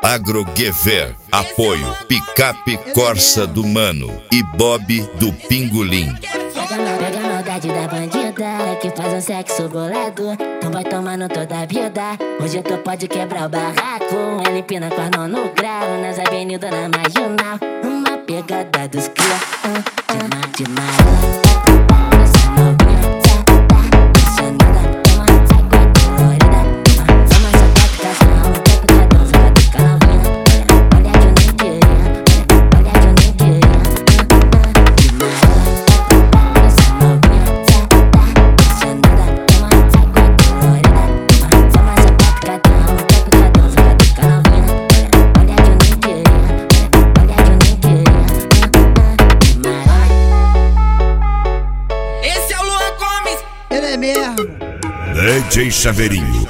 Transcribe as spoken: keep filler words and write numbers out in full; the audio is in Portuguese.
Agroguever, apoio Picape Corsa do Mano e Bob do Pingolim. Pega a maldade da bandida que faz um sexo bolado, então vai tomando toda a vida. Hoje tu pode quebrar o barraco, ele empina com as mãos no grau, nas avenidas na marginal. Uma pegada dos cria, uh, de mar, de mar. Ele é mesmo. D J Chaveirinho.